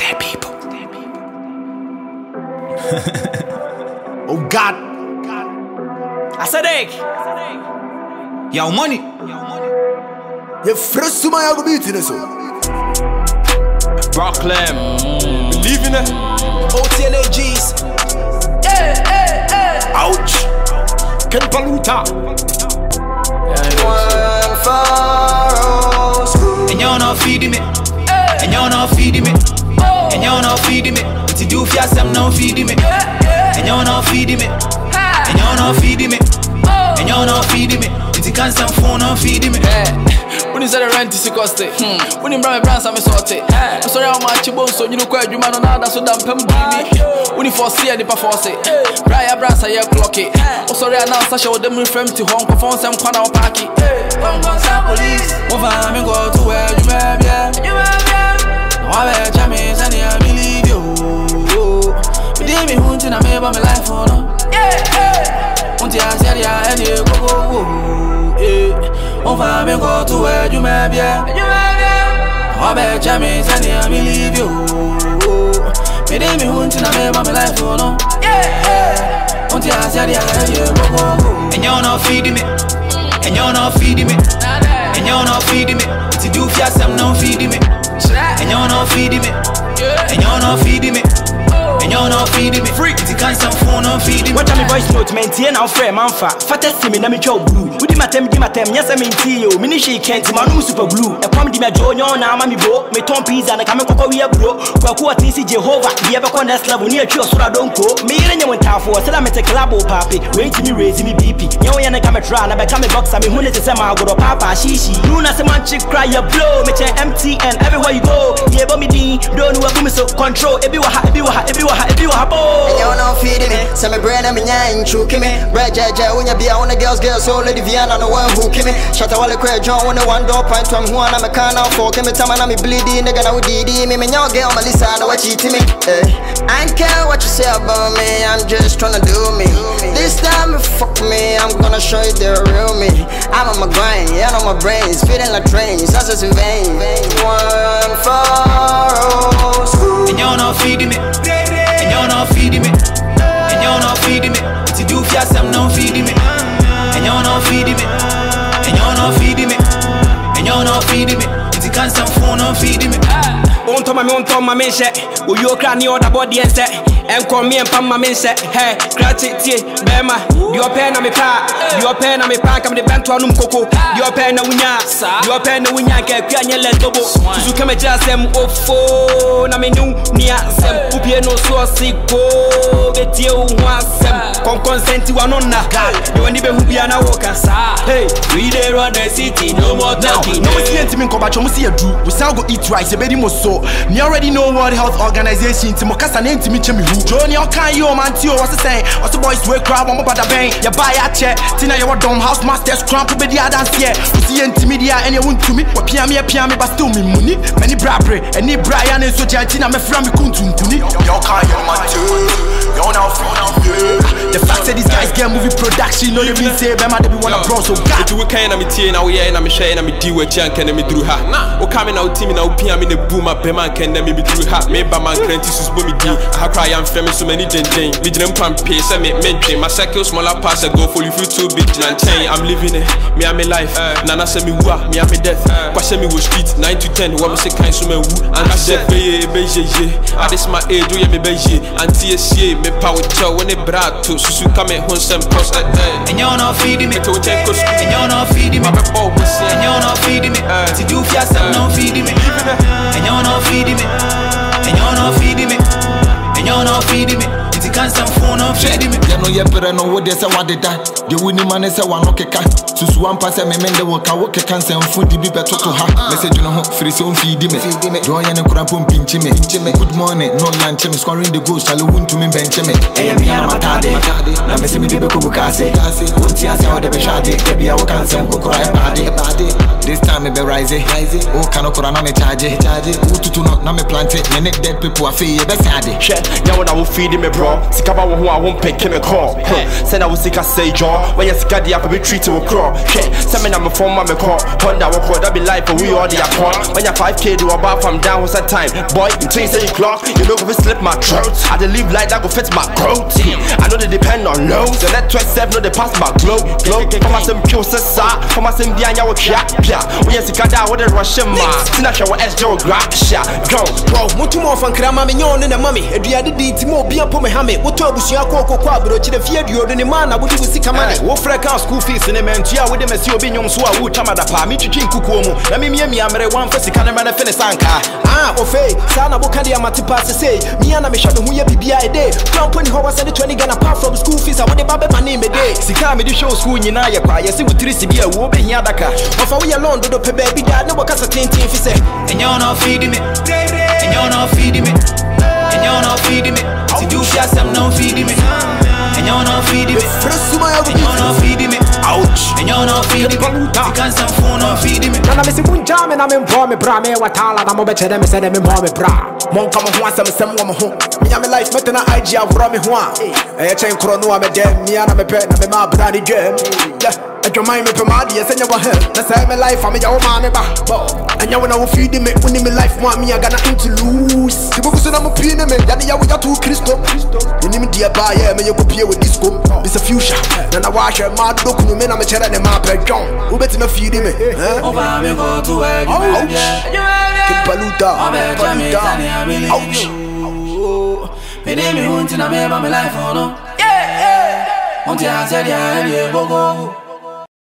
Dead people. Oh God. I said egg. Yo money. You first to my beating so. Brooklyn. Believe in it. OTLAGs. Ouch. Ken Paluta. And you're not feeding me. And you're not feeding me. And you're not feeding me. What you do for yourself, not feeding me. And you're not feeding me. And you're not feeding me. And you're not feeding me. You can't stand phone, not feeding me. When you said the rent is cost it. When you bring my brands, I'm sorted. I'm sorry how much you bought, so you know quite you man on that, so damn pem baby. When you foresee any perforce it. Brian brands are clock it. Oh sorry, I now Sasha with them referring to Hong Kong phone, some corner party. Hong Kong police. Over me go to where you may be. I bet James and I believe you. But they me hunting I made by my life for no. Until I said yeah, and you go. Over me go to where you may be. I bet James and I believe you. But they me hunting I made by my life for no. Until I said yeah, and you go. And you're not feeding me. And you're not feeding me. And you're not feeding me. What you do for yourself, not feeding me. And you're not feeding me. And you're not feeding me. And you're not feeding me. Freak, you can't stand phone, not feeding me. What time voice note, maintain our friend, man, fattest me, let me show blue. With my tem, yes, I mean, Tio, Minishi can't, Manu super blue. A come to my joy, now, mammy bo, me Tom Pizza, and I come over here, bro. Kwa TC Jehovah, the ever con next level near you, so I don't go. Me and you went out for, said I met a collabo, papi, wait to me raising me BP. You ain't a camera try, I become a box, I mean, who let the semi go to Papa, Shishi. Luna, some man chick cry, you blow, me check empty and everywhere you go. Yeah, but me D, don't know what so control, if you and you're not feeding me. Some brain and me ain't choking me. Red Jaja, when you be on the girls, so Lady Viana, no one who came me. Shut all the crowd, John, when the one door point to him, one I'm a can of for me, time and I'm bleeding, nigga, now DD me, and your girl, Melissa, no what cheating me. I don't care what you say about me, I'm just trying to do me. This time, fuck me, I'm gonna show you the real me. I'm on my grind, yeah, on my brains, feeling like trains, that's just in vain. 1 4 And you're not feeding me. And you're not feeding me. And you're not feeding me. What you do for yourself, not feeding me. And you're not feeding me. And you're not feeding me. And you're not feeding me. You can't stand phone, not feeding me. On to my main set. Will you cry near the body and set? And call me and pam my main set. Hey, gratitude, Bema. Your pen on me pack. Your pen on me pack. I'm the bent on coco. Your pen on winya. Your pen on winya. Get piano let double. To come at just them of phone. I mean, you near some Pupiano so sick. Get you once some consent to one on that. You want even be an walker. Hey, we there on the city. No more talking. No, it's not even come back. We see a do. We shall go eat rice. A baby must so. You already know World Health Organization. Timokasa name to me. Johnny, okay, you man, Tio, what's the saying? What's the boys work crowd? I'm about the bang. You buy a chair. Tina, you're a dumb house master. Scramp with the other here. You see, intimidate and you want to me. What Piami, but still me money. Many Brabre, and Nick Brian and so Jantina, my friend, me couldn't to me. You're kind, you're my too. You're now the fact that these guys get movie production, no, even say, Bema, they want to bro, so God. Do we kind of tea now? We are in a machine and me deal with Jank and me through her. O coming out, team now, Piam in the boom up, Bema can me through her. Maybe my Crentis is booming. I cry, I'm famous so many ding. We didn't pump pace, I make mention. My cycle smaller pass, I go for you too big. I'm living it, me I'm life. Nana say me wa, me I'm death. Question me was street 9 to 10. What say kind so me woo. And I said, beje. At this my age, do you me beje. And TSC, me power chow when they brought to Susu come at home some post. And you're not feeding me. And you're not feeding me. And you're not feeding me. To do for yourself, not feeding me. And you're not feeding me. And you're not feeding me. And you're not feeding me. You can't stand phone, not feeding me. You know, you're no what they say, what they die. The winning man is a one okay cat. Susu one pass and men the work, I work a cancer and food be better to her. Message, you know, free so feed me. Joy and a crampon pinch me. Good morning, no lunch, me scoring the ghost, I'll wound to me bench me. I am here, Matade. I'm missing me, the Bukase. Won't see us out of the shadi, maybe I will cancel body. This time it be rising. Oh, cannot corona me charge. Who to not me plant it. Many dead people are feeding. That's it. Shit, now I will feed me, bro. Sikaba wo ho a won pick me call. Send I will seek a say jaw. When you sika the apple be treated with crawl. Send me my phone me call. Honda will call that be life but we all the account. When you 5K do about from down was that time. Boy, until you say you clock, you know go slip my throat. I dey live like that go fit my growth. I know they depend on loads. The net 27 know they pass my glow. Come on some pure sasa. Come on some bianya wo pia. When you sika da with the Russian ma. Tina show S geography. Go. Bro, mutu mo fan krama me nyon ne mami. Eduade di ti mo bia po me hame. Woto abusua kokoko abro chi de fie duodo ne ma na wodi sika mane. Wo freka school fees ne mentua wode mesi obi nyom so a wo tamada pa me twitwi nkukuo mu. Na me mia amere wan fa sika ne ma na fene sanka. Ofe, sana boka di amati pass say. Me ana me shado hu ye bibia e dey. Plan poni ho was 20 Ghana apart from school fees I wode babe ma name e dey. Sika me di show school nyina ye kwa. Ye se wo 3 cedi a wo be hia daka. Ofa wo ye loan do pe baby dad no boka sa tintin fi say. And you're not feeding me. And you're not feeding me. And you're not feeding me. To do shots, I'm not feeding me. And you're not feeding me. And you're not feeding me. Ouch. And you're not feeding me. You can't stand phone not feeding me. Nana me si munja me na me mpo me bra me watala na mo be chede me se de me mpo me bra. Mon kama ho asem sem wo me ho. Me nya me life mete na IG avro me ho a. E chen kro no a me dem me ana me pe na me ma bra ni dwem. Your mind me pemadi yes and your head. That's how my life I'm your man me back. And you wanna feed me when me life want me I got nothing to lose. The book so na mo pin me that ya we got to Christo. You need me dear buy me you go pay with disco. It's a future. Then I wash your mad look no me na me chere na ma pe John. Who bet me feed me? Over me go to where you Keep paluta. Ouch. Me dey me hunting na me about my life oh no. Yeah. Until I said yeah, go go.